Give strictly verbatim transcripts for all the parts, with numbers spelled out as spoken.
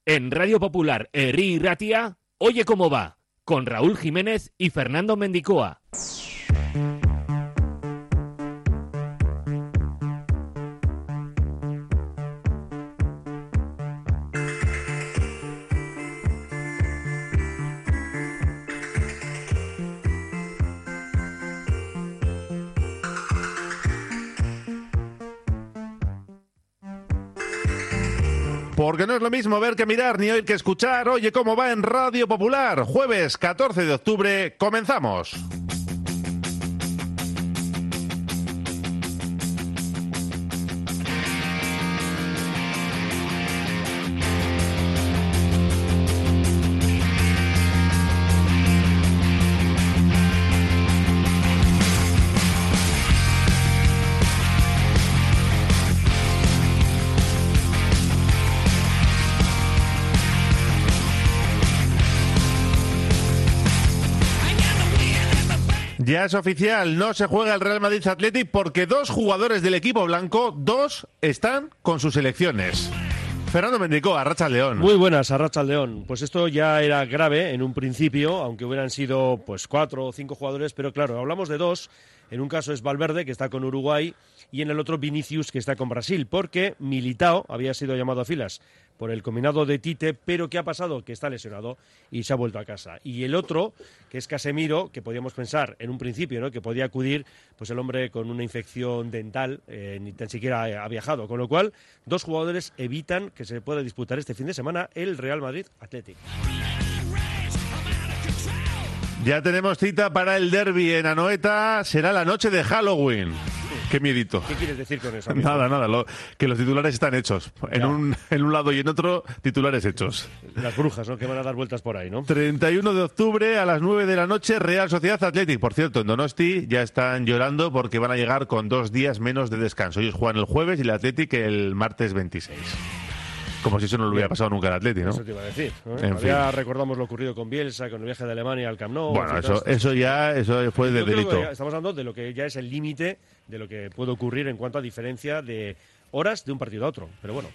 En Radio Popular, Herri y Ratia, Oye Cómo Va, con Raúl Jiménez y Fernando Mendicoa. Porque no es lo mismo ver que mirar ni oír que escuchar. Oye Cómo Va en Radio Popular. Jueves catorce de octubre, comenzamos. Ya es oficial, no se juega el Real Madrid Athletic porque dos jugadores del equipo blanco, dos están con sus selecciones. Fernando Mendicoa, Arratsaldeon. Muy buenas, Arratsaldeon. Pues esto ya era grave en un principio, aunque hubieran sido pues cuatro o cinco jugadores, pero claro, hablamos de dos. En un caso es Valverde, que está con Uruguay, y en el otro Vinicius, que está con Brasil, porque Militao había sido llamado a filas por el combinado de Tite, pero ¿qué ha pasado? Que está lesionado y se ha vuelto a casa. Y el otro, que es Casemiro, que podíamos pensar en un principio, ¿no?, que podía acudir, pues el hombre con una infección dental, eh, ni tan siquiera ha viajado. Con lo cual, dos jugadores evitan que se pueda disputar este fin de semana el Real Madrid Athletic. Ya tenemos cita para el derbi en Anoeta, será la noche de Halloween. Qué miedito. ¿Qué quieres decir con eso, amigo? Nada, nada, lo, que los titulares están hechos. En un, en un lado y en otro, titulares hechos. Las brujas, ¿no?, que van a dar vueltas por ahí, ¿no? treinta y uno de octubre a las nueve de la noche, Real Sociedad Athletic. Por cierto, en Donosti ya están llorando porque van a llegar con dos días menos de descanso. Ellos juegan el jueves y el Athletic el martes veintiséis. Como si eso no le hubiera pasado nunca al Atleti, ¿no? Eso te iba a decir, ¿no? En Ya fin. recordamos lo ocurrido con Bielsa, con el viaje de Alemania al Camp Nou. Bueno, eso, etcétera. eso ya eso fue de Yo creo que delito. ya estamos hablando de lo que ya es el límite de lo que puede ocurrir en cuanto a diferencia de horas de un partido a otro. Pero bueno.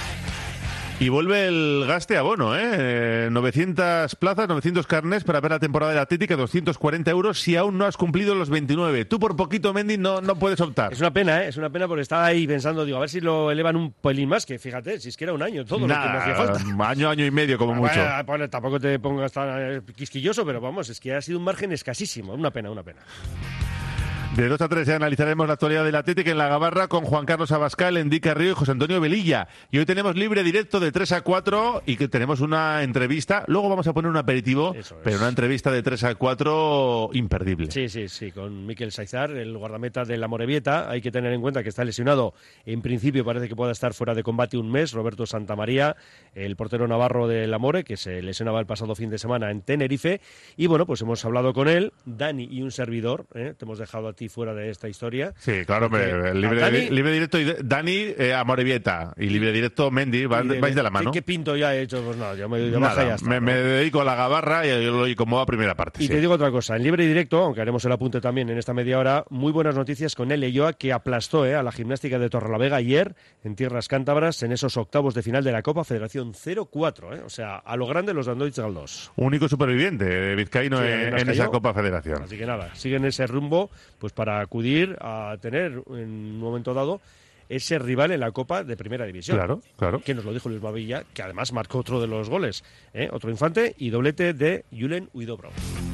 Y vuelve el gaste abono, ¿eh? novecientas plazas, novecientos carnés para ver la temporada de la Atlética, doscientos cuarenta euros si aún no has cumplido los veintinueve. Tú por poquito, Mendy, no, no puedes optar. Es una pena, ¿eh? Es una pena porque estaba ahí pensando, digo, a ver si lo elevan un pelín más, que fíjate, si es que era un año todo Nada, lo que me hacía falta. año, año y medio como mucho. Bueno, pues, tampoco te pongas tan quisquilloso, pero vamos, es que ha sido un margen escasísimo. Una pena, una pena. De dos a tres ya analizaremos la actualidad del Atlético en la Gabarra con Juan Carlos Abascal, Endica Río y José Antonio Velilla. Y hoy tenemos libre directo de tres a cuatro y que tenemos una entrevista. Luego vamos a poner un aperitivo, pero una entrevista de tres a cuatro imperdible. Sí, sí, sí, con Mikel Saizar, el guardameta de la Morevieta. Hay que tener en cuenta que está lesionado. En principio parece que pueda estar fuera de combate un mes. Roberto Santamaría, el portero navarro del Amore, que se lesionaba el pasado fin de semana en Tenerife. Y bueno, pues hemos hablado con él, Dani y un servidor. ¿eh? Te hemos dejado a ti fuera de esta historia. Sí, claro, hombre, libre, Dani, libre directo y Dani eh, a Morevieta y libre directo Mendy, vais de, de la mano. ¿Qué, ¿Qué pinto ya he hecho? Pues nada, yo me, yo nada, ya está, me, ¿no? me dedico a la Gabarra y yo lo doy como a primera parte. Y sí. te digo otra cosa, en libre y directo, aunque haremos el apunte también en esta media hora, muy buenas noticias con L. Yoa, que aplastó eh, a la Gimnástica de Torrelavega ayer en tierras cántabras en esos octavos de final de la Copa Federación cero cuatro, eh, o sea, a lo grande los de Andoitz Galdós. Único superviviente vizcaíno sí, en, en esa Copa Federación. Así que nada, siguen ese rumbo pues para acudir a tener en un momento dado ese rival en la Copa de Primera División. Claro, claro. Que nos lo dijo Luis Mavilla, que además marcó otro de los goles, ¿eh? Otro infante y doblete de Julen Huidobro.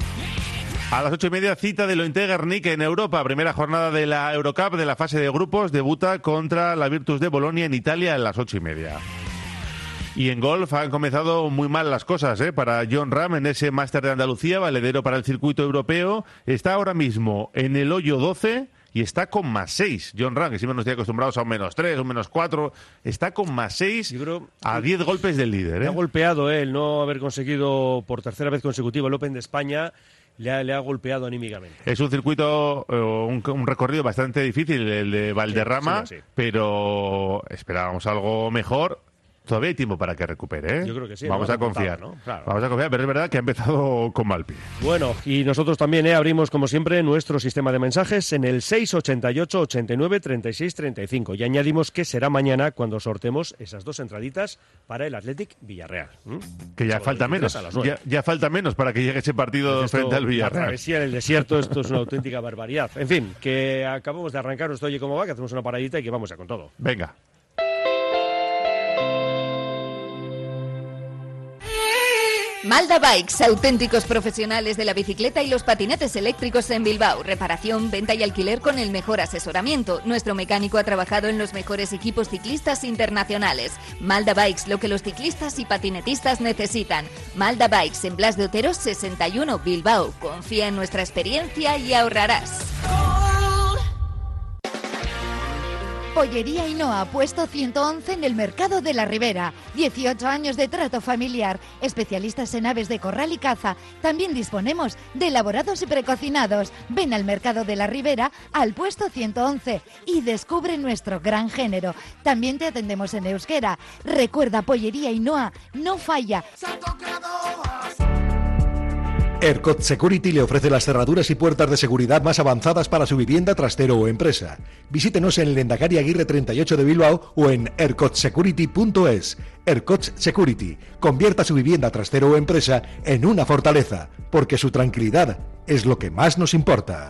A las ocho y media, cita de Lointe-Guernica en Europa. Primera jornada de la Eurocup de la fase de grupos. Debuta contra la Virtus de Bolonia en Italia a las ocho y media. Y en golf han comenzado muy mal las cosas ¿eh? para Jon Rahm en ese Máster de Andalucía, valedero para el circuito europeo. Está ahora mismo en el hoyo doce y está con más seis. Jon Rahm, que siempre nos tiene acostumbrados a un menos tres, un menos cuatro, está con más seis a diez golpes del líder. ¿eh? Ha golpeado ¿eh? el no haber conseguido por tercera vez consecutiva el Open de España. Le ha, le ha golpeado anímicamente. Es un circuito, uh, un, un recorrido bastante difícil, el de Valderrama, sí, sí, sí. pero esperábamos algo mejor. todavía hay tiempo para que recupere, ¿eh? Yo creo que sí. Vamos a confiar, ¿no? Claro. Vamos a confiar, pero es verdad que ha empezado con mal pie. Bueno, y nosotros también ¿eh? abrimos, como siempre, nuestro sistema de mensajes en el seis ochenta y ocho, ochenta y nueve, treinta y seis, treinta y cinco. Y añadimos que será mañana cuando sortemos esas dos entraditas para el Athletic Villarreal. ¿Mm? Que ya falta menos. Ya, ya falta menos para que llegue ese partido esto, frente al Villarreal. La travesía en el desierto, esto es una auténtica barbaridad. En fin, que acabamos de arrancar nuestro Oye Cómo Va, que hacemos una paradita y que vamos a con todo. Venga. Malda Bikes, auténticos profesionales de la bicicleta y los patinetes eléctricos en Bilbao. Reparación, venta y alquiler con el mejor asesoramiento. Nuestro mecánico ha trabajado en los mejores equipos ciclistas internacionales. Malda Bikes, lo que los ciclistas y patinetistas necesitan. Malda Bikes, en Blas de Otero sesenta y uno, Bilbao. Confía en nuestra experiencia y ahorrarás. Pollería Ainhoa, puesto ciento once en el Mercado de la Ribera. dieciocho años de trato familiar. Especialistas en aves de corral y caza. También disponemos de elaborados y precocinados. Ven al Mercado de la Ribera, al puesto ciento once, y descubre nuestro gran género. También te atendemos en euskera. Recuerda, Pollería Ainhoa no falla. ERCOT Security le ofrece las cerraduras y puertas de seguridad más avanzadas para su vivienda, trastero o empresa. Visítenos en el Endacari Aguirre treinta y ocho de Bilbao o en ercot security punto es. ERCOT Security. Convierta su vivienda, trastero o empresa en una fortaleza, porque su tranquilidad es lo que más nos importa.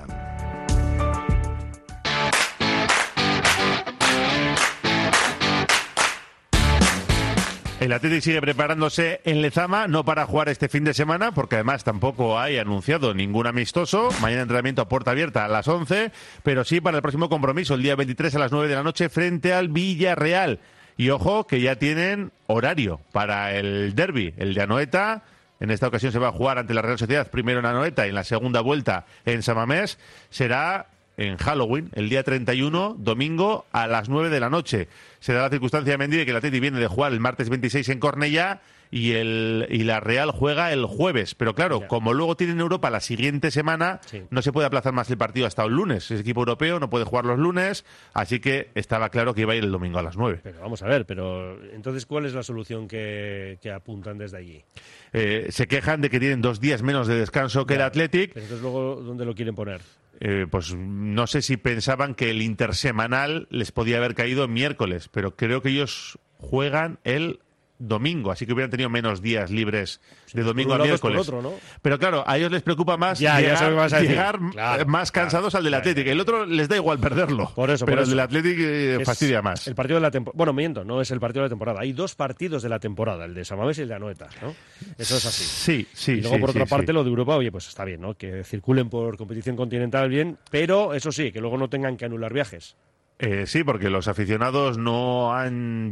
El Athletic sigue preparándose en Lezama, no para jugar este fin de semana, porque además tampoco hay anunciado ningún amistoso. Mañana entrenamiento a puerta abierta a las once, pero sí para el próximo compromiso, el día veintitrés a las nueve de la noche, frente al Villarreal. Y ojo, que ya tienen horario para el derbi, el de Anoeta. En esta ocasión se va a jugar ante la Real Sociedad, primero en Anoeta y en la segunda vuelta en San Mamés. Será en Halloween, el día treinta y uno, domingo, a las nueve de la noche. Se da la circunstancia de Mendy de que el Atleti viene de jugar el martes veintiséis en Cornellá y el y la Real juega el jueves. Pero claro, ya. Como luego tienen Europa la siguiente semana, sí. No se puede aplazar más el partido hasta el lunes. Es equipo europeo, no puede jugar los lunes, así que estaba claro que iba a ir el domingo a las nueve. Pero vamos a ver, pero entonces, ¿cuál es la solución que, que apuntan desde allí? Eh, se quejan de que tienen dos días menos de descanso que ya, el Athletic. Pero entonces luego, ¿dónde lo quieren poner? Eh, pues no sé si pensaban que el intersemanal les podía haber caído miércoles, pero creo que ellos juegan el domingo, así que hubieran tenido menos días libres de domingo a miércoles. Otro, ¿no? Pero claro, a ellos les preocupa más ya, llegar, ya llegar claro, más cansados claro, al del Athletic. claro. El otro les da igual perderlo, por eso, pero por el del eso. Athletic eh, fastidia más. El partido de la temporada. Bueno, miento, no es el partido de la temporada. Hay dos partidos de la temporada, el de San Mamés y el de Anoeta, ¿no? Eso es así. Sí, sí. Y luego, sí, por otra sí, parte, sí. lo de Europa, oye, pues está bien, ¿no? Que circulen por competición continental bien, pero eso sí, que luego no tengan que anular viajes. Eh, sí, porque los aficionados no han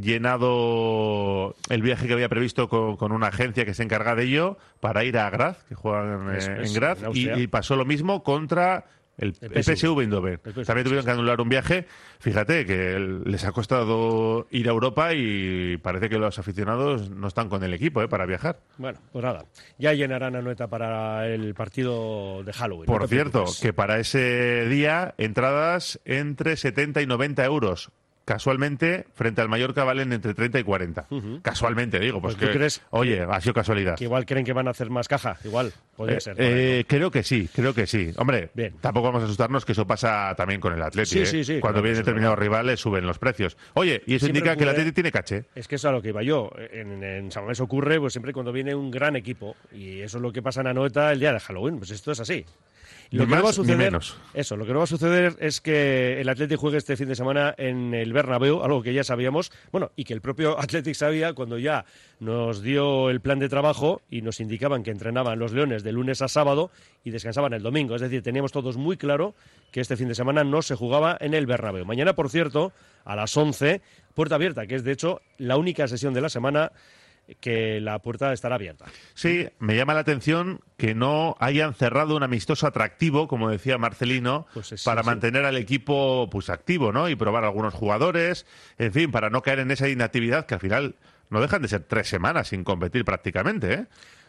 llenado el viaje que había previsto con, con una agencia que se encarga de ello para ir a Graz, que juegan eh, es, es, en Graz, en y, y pasó lo mismo contra el, el P S V Eindhoven. También tuvieron que anular un viaje. Fíjate que el, les ha costado ir a Europa y parece que los aficionados no están con el equipo eh, para viajar. Bueno, pues nada, ya llenarán Anoeta para el partido de Halloween. Por no cierto, preocupes. que para ese día entradas entre setenta y noventa euros. Casualmente, frente al Mallorca valen entre treinta y cuarenta. Uh-huh. Casualmente, digo, pues, pues que, crees, oye, ha sido casualidad. Que igual creen que van a hacer más caja, igual, podría eh, ser. Eh, creo que sí, creo que sí. Hombre, bien. Tampoco vamos a asustarnos que eso pasa también con el Atleti. Sí, ¿eh? sí, sí. Cuando claro, vienen determinados rivales suben los precios. Oye, y eso siempre indica ocurre, que el Atleti tiene caché. Es que eso es a lo que iba yo. En, en San Mamés ocurre pues siempre cuando viene un gran equipo, y eso es lo que pasa en Anoeta el día de Halloween, pues esto es así. Lo ni que más, no va a suceder, ni menos. Eso, lo que no va a suceder es que el Athletic juegue este fin de semana en el Bernabéu, algo que ya sabíamos, bueno, y que el propio Athletic sabía cuando ya nos dio el plan de trabajo y nos indicaban que entrenaban los Leones de lunes a sábado y descansaban el domingo. Es decir, teníamos todos muy claro que este fin de semana no se jugaba en el Bernabéu. Mañana, por cierto, a las once, puerta abierta, que es de hecho la única sesión de la semana que la puerta estará abierta. Sí, me llama la atención que no hayan cerrado un amistoso atractivo, como decía Marcelino, pues es, para sí, mantener sí. al equipo pues activo, ¿no? Y probar algunos jugadores, en fin, para no caer en esa inactividad que al final no dejan de ser tres semanas sin competir prácticamente, ¿eh?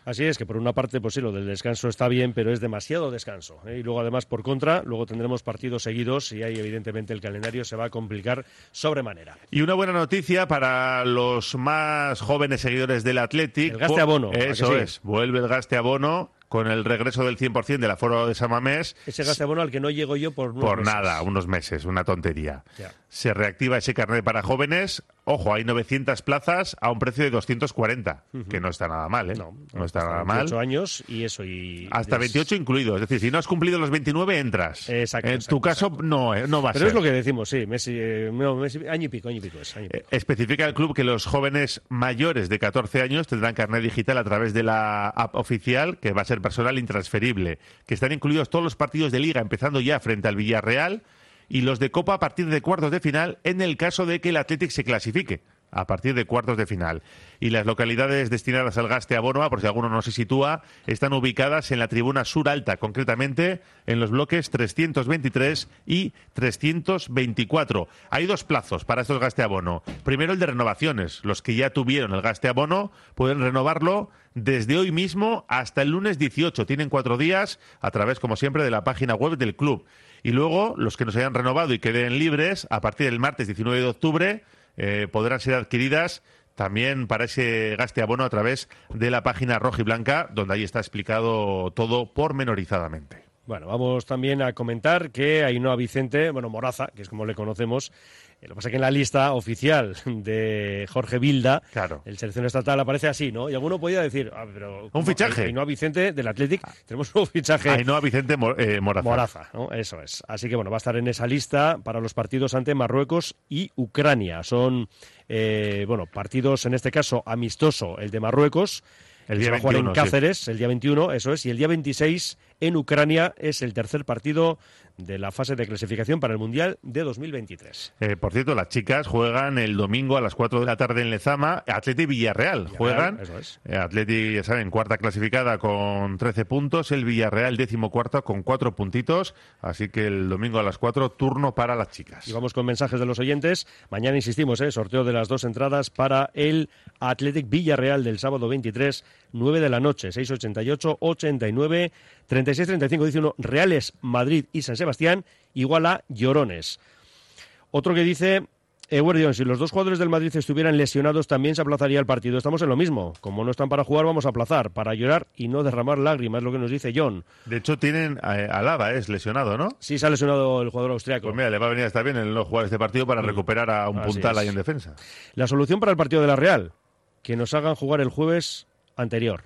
Así es, que por una parte, pues sí, lo del descanso está bien, pero es demasiado descanso, ¿eh? Y luego, además, por contra, luego tendremos partidos seguidos y ahí, evidentemente, el calendario se va a complicar sobremanera. Y una buena noticia para los más jóvenes seguidores del Athletic. El gaste abono. Eso sí? es, vuelve el gaste abono con el regreso del cien por ciento del aforo de San Mamés. Ese gaste abono al que no llego yo por unos Por meses. nada, unos meses, una tontería. Ya. Se reactiva ese carnet para jóvenes. Ojo, hay novecientas plazas a un precio de doscientos cuarenta, uh-huh. que no está nada mal, ¿eh? No, no está nada mal. veintiocho años y eso. y Hasta veintiocho incluidos. Es decir, si no has cumplido los veintinueve, entras. Exacto. En exacto, tu caso, exacto. no, eh, no va a Pero ser. es lo que decimos, sí. Messi, eh, no, Messi, año y pico, año y pico es. Año y pico. Eh, especifica el club que los jóvenes mayores de catorce años tendrán carnet digital a través de la app oficial, que va a ser personal intransferible, que están incluidos todos los partidos de Liga, empezando ya frente al Villarreal, y los de Copa a partir de cuartos de final, en el caso de que el Athletic se clasifique a partir de cuartos de final. Y las localidades destinadas al gaste abono, por si alguno no se sitúa, están ubicadas en la tribuna sur alta, concretamente en los bloques trescientos veintitrés y trescientos veinticuatro. Hay dos plazos para estos gaste abono. Primero, el de renovaciones. Los que ya tuvieron el gaste abono pueden renovarlo desde hoy mismo hasta el lunes dieciocho. Tienen cuatro días a través, como siempre, de la página web del club. Y luego, los que no se hayan renovado y queden libres, a partir del martes diecinueve de octubre, Eh, podrán ser adquiridas también para ese gaste abono a través de la página roja y blanca, donde ahí está explicado todo pormenorizadamente. Bueno, vamos también a comentar que Ainhoa Vicente, bueno, Moraza, que es como le conocemos, eh, lo que pasa es que en la lista oficial de Jorge Vilda, claro, el selección estatal aparece así, ¿no? Y alguno podía decir, ah, pero... Un fichaje. Ainhoa Vicente del Athletic, tenemos un fichaje... Ainhoa Vicente Mor- eh, Moraza. Moraza, ¿no? Eso es. Así que, bueno, va a estar en esa lista para los partidos ante Marruecos y Ucrania. Son, eh, bueno, partidos, en este caso, amistoso, el de Marruecos, el que día se va a jugar veintiuno, en Cáceres, sí. el día veintiuno, eso es, y el día veintiséis en Ucrania es el tercer partido de la fase de clasificación para el Mundial de dos mil veintitrés. Eh, por cierto, las chicas juegan el domingo a las cuatro de la tarde en Lezama. Athletic Villarreal, Villarreal juegan. Eso es. Eh, Athletic, ya saben, cuarta clasificada con trece puntos. El Villarreal, décimo cuarto con cuatro puntitos. Así que el domingo a las cuatro, turno para las chicas. Y vamos con mensajes de los oyentes. Mañana insistimos, ¿eh? Sorteo de las dos entradas para el Athletic Villarreal del sábado veintitrés, nueve de la noche, seis ochenta y ocho, ochenta y nueve, treinta y seis treinta y cinco. Dice uno, Reales, Madrid y San Sebastián igual a Llorones. Otro que dice, Eguerdión, si los dos jugadores del Madrid estuvieran lesionados también se aplazaría el partido. Estamos en lo mismo. Como no están para jugar, vamos a aplazar, para llorar y no derramar lágrimas, es lo que nos dice John. De hecho, tienen eh, a Alaba, es lesionado, ¿no? Sí, se ha lesionado el jugador austriaco. Pues mira, le va a venir a estar bien el no jugar este partido para Mm. recuperar a un Así puntal es. ahí en defensa. La solución para el partido de la Real, que nos hagan jugar el jueves anterior.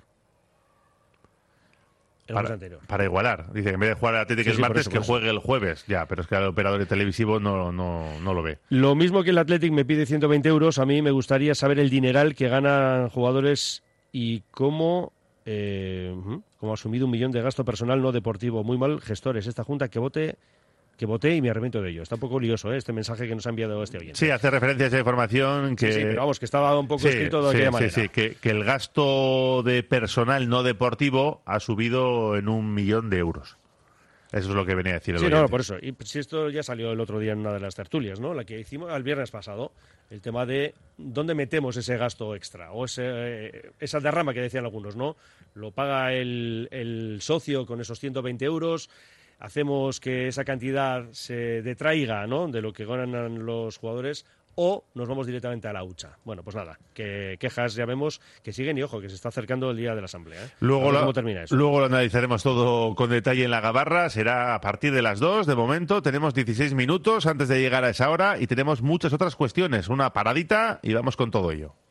El Para, jueves anterior. para igualar. Dice que en vez de jugar al Atlético Sí, el sí, por martes, eso, que por eso. juegue el jueves. Ya, pero es que el operador televisivo no, no, no lo ve. Lo mismo que el Athletic me pide ciento veinte euros, a mí me gustaría saber el dineral que ganan jugadores y cómo, eh, cómo ha asumido un millón de gasto personal no deportivo. Muy mal, gestores. Esta junta que vote, que voté y me arrepiento de ello. Está un poco lioso, ¿eh? Este mensaje que nos ha enviado este oyente. Sí, hace referencia a esa información que... Sí, sí, pero vamos, que estaba un poco Sí, escrito de sí, aquella sí, manera. sí, que, que el gasto de personal no deportivo ha subido en un millón de euros. Eso es lo que venía a decir el Sí, oyente. no, por eso. Y si esto ya salió el otro día en una de las tertulias, ¿no? La que hicimos el viernes pasado, el tema de dónde metemos ese gasto extra o ese, eh, esa derrama que decían algunos, ¿no? Lo paga el, el socio con esos ciento veinte euros, hacemos que esa cantidad se detraiga, ¿no?, de lo que ganan los jugadores, o nos vamos directamente a la hucha. Bueno, pues nada, que quejas ya vemos que siguen y ojo, que se está acercando el día de la Asamblea, ¿eh? Luego A ver lo, cómo termina eso. luego lo analizaremos todo con detalle en la gabarra. Será a partir de las dos. De momento tenemos dieciséis minutos antes de llegar a esa hora y tenemos muchas otras cuestiones. Una paradita y vamos con todo ello.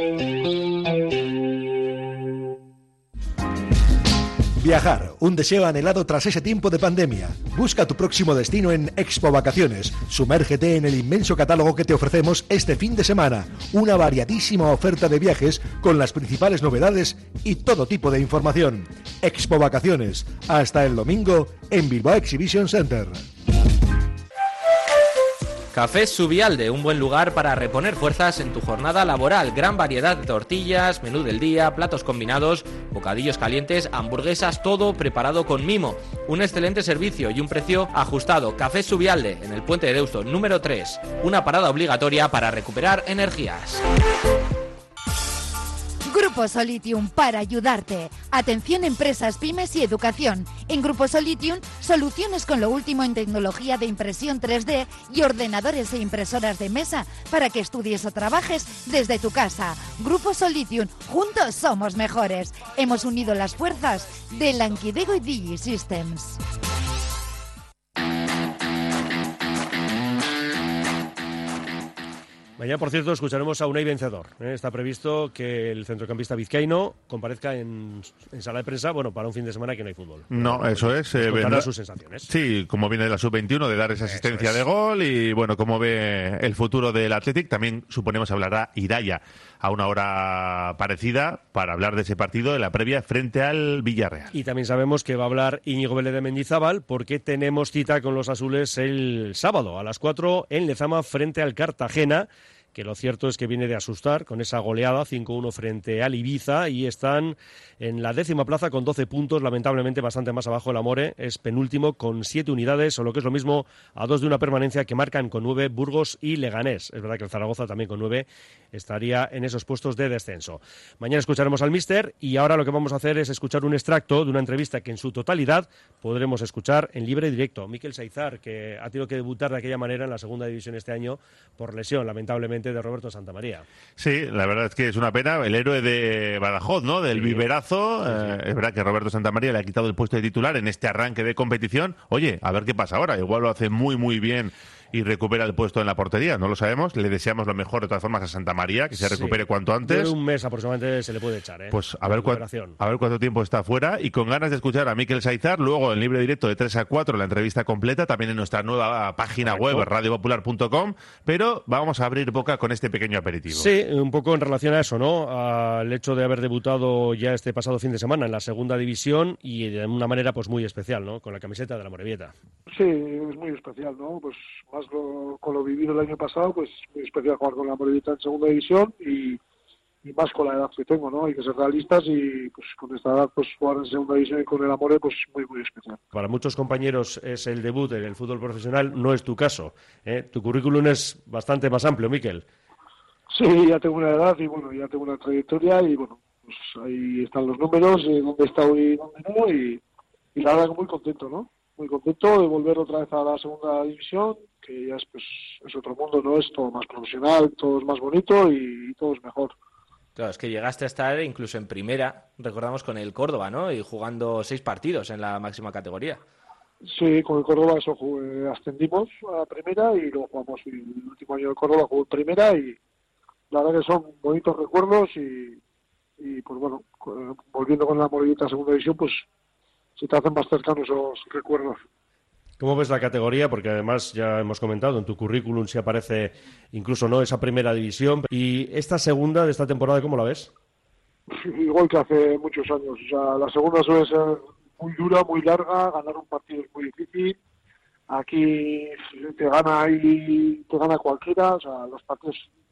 Viajar, un deseo anhelado tras ese tiempo de pandemia. Busca tu próximo destino en Expo Vacaciones. Sumérgete en el inmenso catálogo que te ofrecemos este fin de semana. Una variadísima oferta de viajes con las principales novedades y todo tipo de información. Expo Vacaciones, hasta el domingo en Bilbao Exhibition Center. Café Subialde, un buen lugar para reponer fuerzas en tu jornada laboral. Gran variedad de tortillas, menú del día, platos combinados, bocadillos calientes, hamburguesas, todo preparado con mimo. Un excelente servicio y un precio ajustado. Café Subialde, en el Puente de Deusto, número tres. Una parada obligatoria para recuperar energías. Grupo Solitium para ayudarte. Atención empresas, pymes y educación. En Grupo Solitium, soluciones con lo último en tecnología de impresión tres D y ordenadores e impresoras de mesa para que estudies o trabajes desde tu casa. Grupo Solitium, juntos somos mejores. Hemos unido las fuerzas de Lanquidego y DigiSystems. Mañana, por cierto, escucharemos a Unai Vencedor. ¿eh? Está previsto que el centrocampista vizcaíno comparezca en, en sala de prensa, bueno, para un fin de semana que no hay fútbol. No, bueno, eso es. Eh, vendrá sus sensaciones. Sí, como viene de la sub veintiuno, de dar esa asistencia es. de gol y, bueno, cómo ve el futuro del Athletic. También suponemos hablará Iraya a una hora parecida para hablar de ese partido de la previa frente al Villarreal. Y también sabemos que va a hablar Íñigo Vélez de Mendizábal porque tenemos cita con los azules el sábado a las cuatro en Lezama frente al Cartagena, que lo cierto es que viene de asustar con esa goleada cinco uno frente al Ibiza y están en la décima plaza con doce puntos, lamentablemente bastante más abajo el Amore, es penúltimo con siete unidades, o lo que es lo mismo, a dos de una permanencia que marcan con nueve Burgos y Leganés. Es verdad que el Zaragoza también con nueve estaría en esos puestos de descenso. Mañana escucharemos al míster y ahora lo que vamos a hacer es escuchar un extracto de una entrevista que en su totalidad podremos escuchar en libre directo. Mikel Saizar, que ha tenido que debutar de aquella manera en la segunda división este año por lesión, lamentablemente, de Roberto Santamaría. Sí, la verdad es que es una pena. El héroe de Badajoz, ¿no? Del sí. Viverazo. Sí, sí. Eh, es verdad que Roberto Santamaría le ha quitado el puesto de titular en este arranque de competición. Oye, a ver qué pasa ahora. Igual lo hace muy, muy bien y recupera el puesto en la portería. No lo sabemos. Le deseamos lo mejor de todas formas a Santamaría, que se recupere sí. cuanto antes. De un mes aproximadamente se le puede echar, ¿eh? Pues a ver, cu- a ver cuánto tiempo está fuera y con ganas de escuchar a Mikel Saizar. Luego en libre directo de tres a cuatro la entrevista completa, también en nuestra nueva página Correcto. web, radio popular punto com. Pero vamos a abrir boca con este pequeño aperitivo. Sí, un poco en relación a eso, ¿no? Al hecho de haber debutado ya este pasado fin de semana en la segunda división y de una manera pues muy especial, ¿no? Con la camiseta de la Morevieta. Sí, es muy especial, ¿no? Pues más lo, con lo vivido el año pasado, pues muy especial jugar con la Morevieta en segunda división y, y más con la edad que tengo, ¿no? Hay que ser realistas y pues con esta edad pues jugar en segunda división y con el Amore pues muy muy especial. Para muchos compañeros es el debut en el fútbol profesional, no es tu caso, ¿eh? Tu currículum es bastante más amplio, Mikel. Sí, ya tengo una edad y bueno, ya tengo una trayectoria y bueno, pues ahí están los números, eh, dónde está hoy y dónde no y, y la verdad que muy contento, ¿no? Muy contento de volver otra vez a la segunda división, que ya es pues es otro mundo, ¿no? Es todo más profesional, todo es más bonito y, y todo es mejor. Claro, es que llegaste a estar incluso en primera, recordamos, con el Córdoba, ¿no? Y jugando seis partidos en la máxima categoría. Sí, con el Córdoba eso jugué, ascendimos a primera y luego jugamos el último año de Córdoba, jugué en primera y la verdad que son bonitos recuerdos y, y pues bueno, volviendo con la Morevieta segunda división, pues se te hacen más cercanos esos recuerdos. ¿Cómo ves la categoría? Porque además ya hemos comentado, en tu currículum sí aparece incluso no esa primera división. ¿Y esta segunda de esta temporada cómo la ves? Igual que hace muchos años. O sea, la segunda suele ser muy dura, muy larga, ganar un partido es muy difícil. Aquí te gana y te gana cualquiera, o sea, los partidos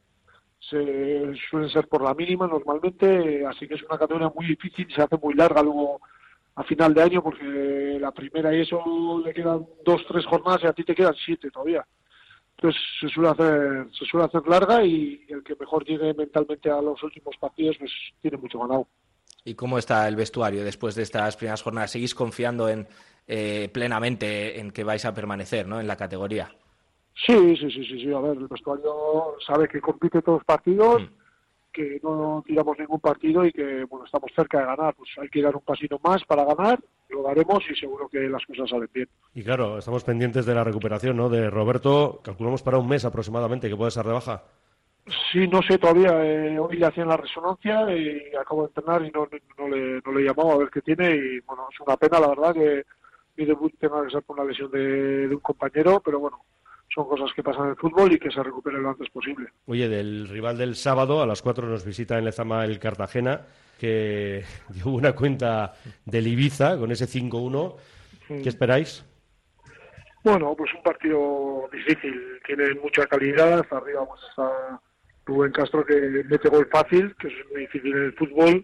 se suelen ser por la mínima normalmente, así que es una categoría muy difícil y se hace muy larga luego a final de año porque la primera y eso le quedan dos, tres jornadas y a ti te quedan siete todavía. Entonces se suele hacer, se suele hacer larga y el que mejor llegue mentalmente a los últimos partidos pues tiene mucho ganado. ¿Y cómo está el vestuario después de estas primeras jornadas? ¿Seguís confiando en eh, plenamente en que vais a permanecer, ¿no? En la categoría? Sí, sí, sí, sí, sí. A ver, el vestuario sabe que compite todos los partidos, mm. que no tiramos ningún partido y que bueno estamos cerca de ganar. Pues hay que dar un pasito más para ganar, lo daremos y seguro que las cosas salen bien. Y claro, estamos pendientes de la recuperación, ¿no? De Roberto, calculamos para un mes aproximadamente que puede ser de baja. Sí, no sé todavía. Eh, hoy le hacían la resonancia y acabo de entrenar y no, no, le, no le he llamado a ver qué tiene. Y bueno, es una pena, la verdad, que mi debut tenga que ser por una lesión de, de un compañero, pero bueno, son cosas que pasan en el fútbol y que se recupere lo antes posible. Oye, del rival del sábado, a las cuatro nos visita en Lezama el Cartagena, que dio una cuenta del Ibiza con ese cinco uno. ¿Qué mm. esperáis? Bueno, pues un partido difícil, tiene mucha calidad, arriba pues está Rubén Castro que mete gol fácil, que es muy difícil en el fútbol,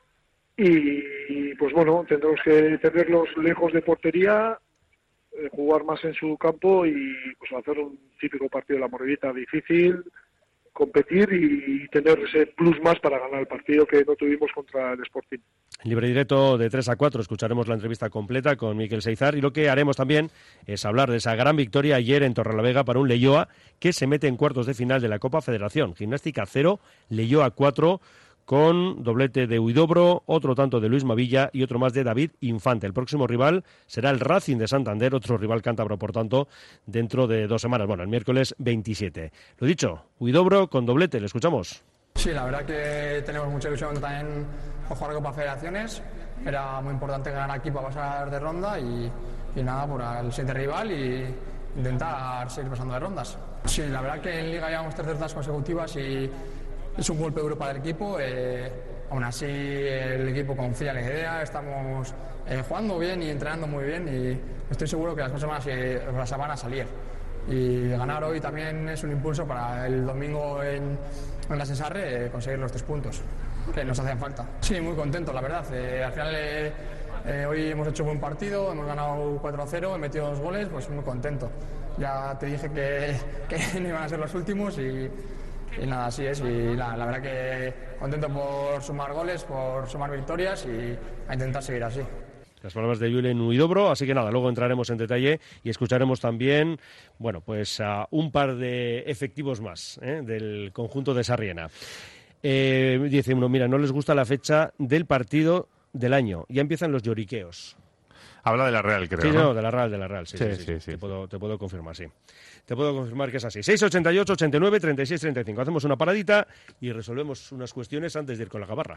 y pues bueno, tendremos que tenerlos lejos de portería, eh, jugar más en su campo y pues hacer un típico partido de la Morevieta difícil, competir y tener ese plus más para ganar el partido que no tuvimos contra el Sporting. En libre directo de tres a cuatro escucharemos la entrevista completa con Mikel Seizar, y lo que haremos también es hablar de esa gran victoria ayer en Torrelavega para un Leioa que se mete en cuartos de final de la Copa Federación. Gimnástica cero, Leioa cuatro, con doblete de Huidobro, otro tanto de Luis Mavilla y otro más de David Infante. El próximo rival será el Racing de Santander, otro rival cántabro, por tanto, dentro de dos semanas, bueno, el miércoles veintisiete. Lo dicho, Huidobro con doblete, ¿le escuchamos? Sí, la verdad que tenemos mucha ilusión también por jugar Copa Federaciones. Era muy importante ganar aquí para pasar de ronda y, y nada, por el siguiente rival y intentar seguir pasando de rondas. Sí, la verdad que en Liga llevamos tres derrotas consecutivas y es un golpe duro para el equipo. Eh, aún así, el equipo confía en la idea, estamos eh, jugando bien y entrenando muy bien y estoy seguro que las cosas van a, van a salir. Y ganar hoy también es un impulso para el domingo en, en la Cesarre eh, conseguir los tres puntos que nos hacen falta. Sí, muy contento, la verdad. Eh, al final eh, eh, hoy hemos hecho un buen partido, hemos ganado cuatro a cero, he metido dos goles, pues muy contento. Ya te dije que, que no iban a ser los últimos y, y nada, así es. Y la, la verdad que contento por sumar goles, por sumar victorias y a intentar seguir así. Las palabras de Julen Huidobro, así que nada, luego entraremos en detalle y escucharemos también, bueno, pues a un par de efectivos más ¿eh? del conjunto de Sarriena. Eh, dice uno, mira, no les gusta la fecha del partido del año, ya empiezan los lloriqueos. Habla de la Real, creo, Sí, ¿no? no, de la Real, de la Real, sí, sí, sí, sí, sí, sí. Te, puedo, te puedo confirmar, sí. Te puedo confirmar que es así. seis ochenta y ocho, ochenta y nueve, treinta y seis, treinta y cinco. Hacemos una paradita y resolvemos unas cuestiones antes de ir con la gabarra.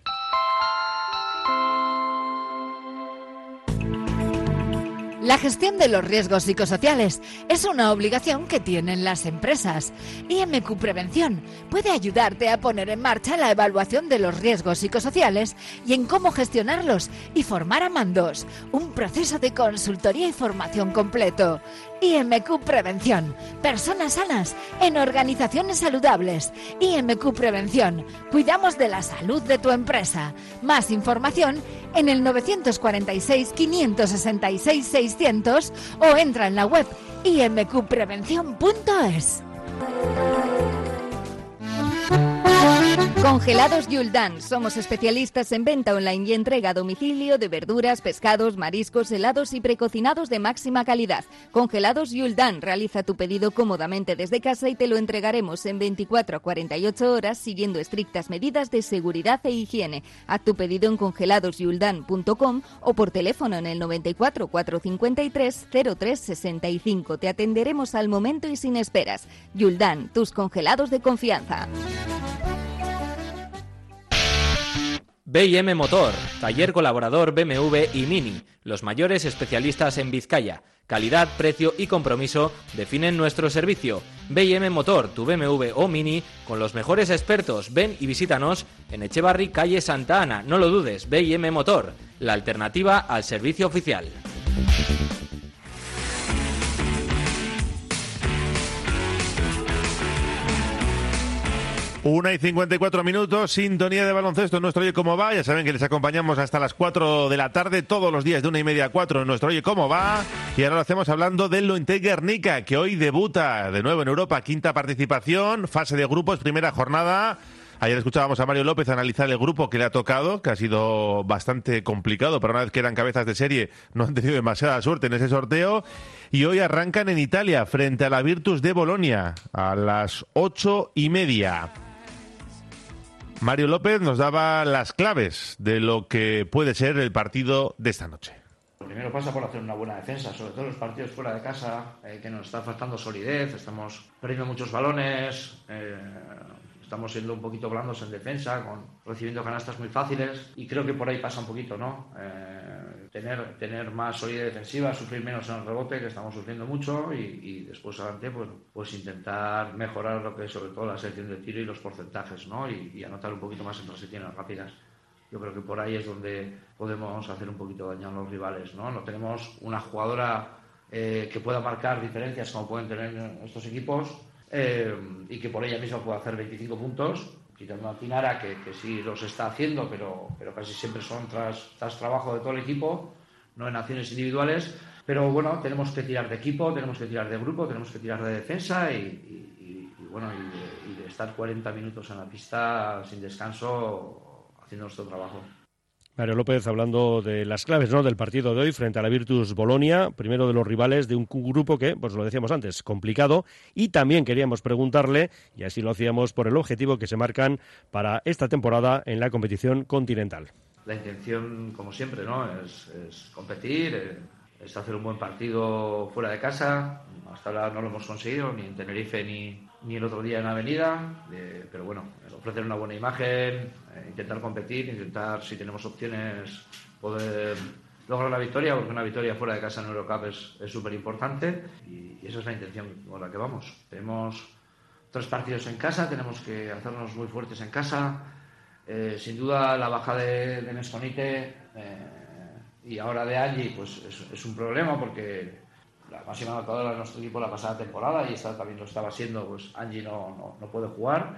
La gestión de los riesgos psicosociales es una obligación que tienen las empresas. I M Q Prevención puede ayudarte a poner en marcha la evaluación de los riesgos psicosociales y en cómo gestionarlos y formar a mandos. Un proceso de consultoría y formación completo. I M Q Prevención. Personas sanas en organizaciones saludables. I M Q Prevención. Cuidamos de la salud de tu empresa. Más información en el nueve cuatro seis, cinco seis seis, seiscientos o entra en la web i m q prevención punto es. Congelados Yuldan. Somos especialistas en venta online y entrega a domicilio de verduras, pescados, mariscos, helados y precocinados de máxima calidad. Congelados Yuldan. Realiza tu pedido cómodamente desde casa y te lo entregaremos en veinticuatro a cuarenta y ocho horas siguiendo estrictas medidas de seguridad e higiene. Haz tu pedido en congelados yuldan punto com o por teléfono en el noventa y cuatro, cuatrocientos cincuenta y tres, cero tres sesenta y cinco. Te atenderemos al momento y sin esperas. Yuldan, tus congelados de confianza. B y M Motor, taller colaborador B M W y Mini, los mayores especialistas en Vizcaya. Calidad, precio y compromiso definen nuestro servicio. B y M Motor, tu B M W o Mini, con los mejores expertos. Ven y visítanos en Echevarri, calle Santa Ana. No lo dudes, B y M Motor, la alternativa al servicio oficial. Una y cincuenta y cuatro minutos, sintonía de baloncesto en nuestro Oye Cómo Va. Ya saben que les acompañamos hasta las cuatro de la tarde, todos los días de una y media a cuatro en nuestro Oye Cómo Va. Y ahora lo hacemos hablando del Lointe Guernica, que hoy debuta de nuevo en Europa, quinta participación, fase de grupos, primera jornada. Ayer escuchábamos a Mario López analizar el grupo que le ha tocado, que ha sido bastante complicado, pero una vez que eran cabezas de serie no han tenido demasiada suerte en ese sorteo. Y hoy arrancan en Italia, frente a la Virtus de Bolonia, a las ocho y media. Mario López nos daba las claves de lo que puede ser el partido de esta noche. Lo primero pasa por hacer una buena defensa, sobre todo los partidos fuera de casa, eh, que nos está faltando solidez, estamos perdiendo muchos balones, eh, estamos siendo un poquito blandos en defensa, con, recibiendo canastas muy fáciles, y creo que por ahí pasa un poquito, ¿no? Eh, tener, tener más solidez defensiva, sufrir menos en el rebote, que estamos sufriendo mucho, y, y después adelante pues, pues intentar mejorar lo que es sobre todo la selección de tiro y los porcentajes, ¿no? Y, y anotar un poquito más en transiciones rápidas. Yo creo que por ahí es donde podemos hacer un poquito daño a los rivales, ¿no? No tenemos una jugadora eh, que pueda marcar diferencias como pueden tener estos equipos, eh, y que por ella misma pueda hacer veinticinco puntos, quitando a Tinara, que, que sí los está haciendo, pero, pero casi siempre son tras, tras trabajo de todo el equipo, no en acciones individuales. Pero bueno, tenemos que tirar de equipo, tenemos que tirar de grupo, tenemos que tirar de defensa y, y, y, y bueno, y de, y de estar cuarenta minutos en la pista sin descanso haciendo nuestro trabajo. Mario López hablando de las claves, ¿no?, del partido de hoy frente a la Virtus Bolonia, primero de los rivales de un grupo que, pues lo decíamos antes, complicado, y también queríamos preguntarle, y así lo hacíamos, por el objetivo que se marcan para esta temporada en la competición continental. La intención, como siempre, ¿no?, es, es competir, es hacer un buen partido fuera de casa. Hasta ahora no lo hemos conseguido, ni en Tenerife ni, ni el otro día en Avenida, eh, pero bueno, ofrecer una buena imagen, eh, intentar competir, intentar, si tenemos opciones, poder lograr la victoria, porque una victoria fuera de casa en Eurocup es súper importante, y, y esa es la intención con la que vamos. Tenemos tres partidos en casa, tenemos que hacernos muy fuertes en casa. Eh, sin duda la baja de, de Mesconite eh, y ahora de Angie pues es, es un problema, porque la máxima anotadora de nuestro equipo la pasada temporada, y esta también lo estaba siendo, pues Angie no, no, no puede jugar,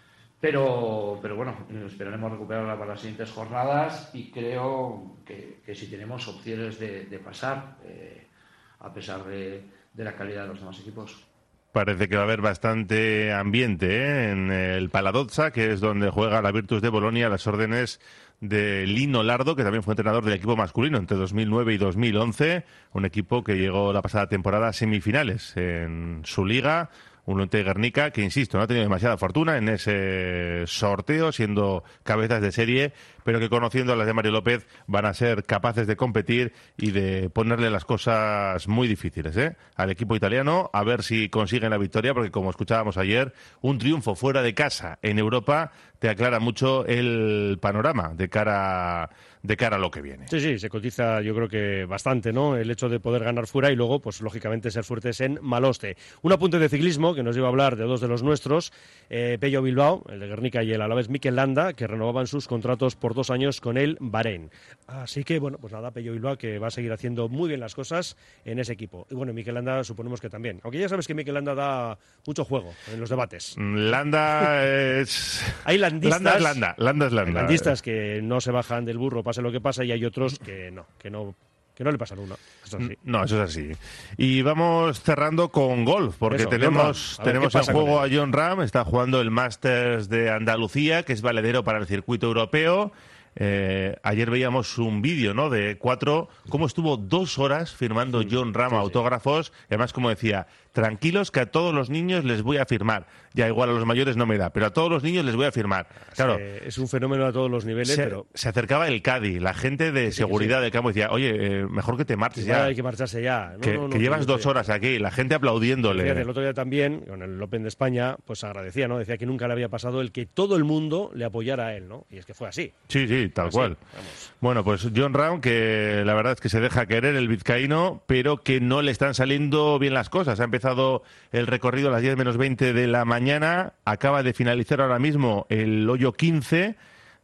pero, pero bueno, esperaremos recuperarla para las siguientes jornadas, y creo que, que si tenemos opciones de, de pasar, eh, a pesar de, de la calidad de los demás equipos. Parece que va a haber bastante ambiente, ¿eh?, en el Paladozza, que es donde juega la Virtus de Bolonia, a las órdenes de Lino Lardo, que también fue entrenador del equipo masculino entre dos mil nueve y dos mil once, un equipo que llegó la pasada temporada a semifinales en su liga. Un Lointe Guernica que, insisto, no ha tenido demasiada fortuna en ese sorteo, siendo cabezas de serie, pero que, conociendo a las de Mario López, van a ser capaces de competir y de ponerle las cosas muy difíciles, ¿eh?, al equipo italiano, a ver si consiguen la victoria, porque, como escuchábamos ayer, un triunfo fuera de casa en Europa te aclara mucho el panorama de cara de cara a lo que viene. Sí, sí, se cotiza yo creo que bastante, ¿no?, el hecho de poder ganar fuera y luego, pues lógicamente, ser fuertes en Maloste. Un apunte de ciclismo que nos iba a hablar de dos de los nuestros, eh, Pello Bilbao, el de Guernica, y el alavés Mikel Landa, que renovaban sus contratos por dos años con el Bahrein. Así que, bueno, pues nada, Pello Bilbao, que va a seguir haciendo muy bien las cosas en ese equipo. Y bueno, Mikel Landa suponemos que también. Aunque ya sabes que Mikel Landa da mucho juego en los debates. Landa es... Hay landistas... Landa es Landa, Landa es Landa. Hay landistas que no se bajan del burro, pase lo que pase, y hay otros que no, que no... que no le pasan uno. Eso sí. No, eso es así. Y vamos cerrando con golf, porque Eso, tenemos, John Ram. tenemos en juego a John Ram. Está jugando el Masters de Andalucía, que es valedero para el circuito europeo. Eh, ayer veíamos un vídeo, ¿no?, de cuatro, cómo estuvo dos horas firmando John Ram sí, sí. autógrafos, y además, como decía, tranquilos que a todos los niños les voy a firmar. Ya igual a los mayores no me da, pero a todos los niños les voy a firmar. Claro, eh, es un fenómeno a todos los niveles, se, pero... se acercaba el Caddy, la gente de sí, seguridad sí. del campo decía, oye, eh, mejor que te marches Igual ya. hay que marcharse ya. No, que no, no, que llevas no, dos no, horas aquí, la gente aplaudiéndole. Fíjate, el otro día también, con el Open de España, pues agradecía, ¿no? Decía que nunca le había pasado el que todo el mundo le apoyara a él, ¿no? Y es que fue así. Sí, sí, tal Así, cual. vamos. Bueno, pues John Ram, que la verdad es que se deja querer, el vizcaíno, pero que no le están saliendo bien las cosas. Ha empezado el recorrido a las diez menos veinte de la mañana, acaba de finalizar ahora mismo el hoyo quince,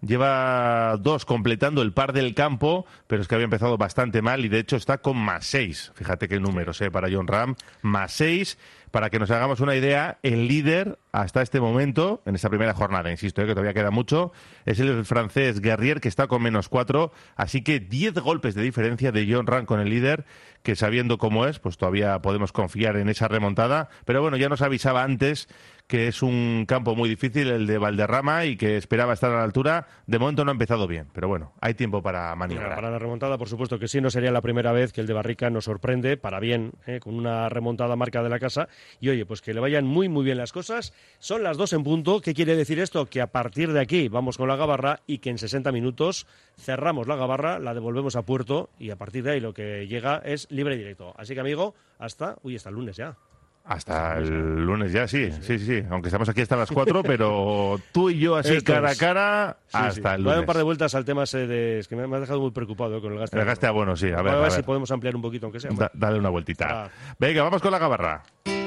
lleva dos completando el par del campo, pero es que había empezado bastante mal y de hecho está con más seis. Fíjate qué números, ¿eh?, para John Ram, más seis. Para que nos hagamos una idea, el líder hasta este momento, en esta primera jornada, insisto, ¿eh?, que todavía queda mucho, es el francés Guerrier, que está con menos cuatro, así que diez golpes de diferencia de John Ram con el líder, que sabiendo cómo es, pues todavía podemos confiar en esa remontada. Pero bueno, ya nos avisaba antes que es un campo muy difícil el de Valderrama y que esperaba estar a la altura. De momento no ha empezado bien, pero bueno, hay tiempo para maniobrar. Para la remontada, por supuesto que sí, no sería la primera vez que el de Barrica nos sorprende, para bien, ¿eh?, con una remontada marca de la casa. Y oye, pues que le vayan muy, muy bien las cosas. Son las dos en punto. ¿Qué quiere decir esto? Que a partir de aquí vamos con la gabarra y que en sesenta minutos cerramos la gabarra, la devolvemos a puerto y a partir de ahí lo que llega es libre y directo. Así que, amigo, hasta, uy, hasta el lunes ya. Hasta el lunes ya, sí, sí, sí, sí. Aunque estamos aquí hasta las cuatro, pero tú y yo así Esto cara es. a cara Sí, hasta sí. el Voy a lunes. dar un par de vueltas al tema ese de... Es que me, me has dejado muy preocupado, ¿eh?, con el gasto. El gasto bueno, sí, a ver, a ver, a ver. si podemos ampliar un poquito, aunque sea. Da- dale una vueltita. Ah. Venga, vamos con la gabarra.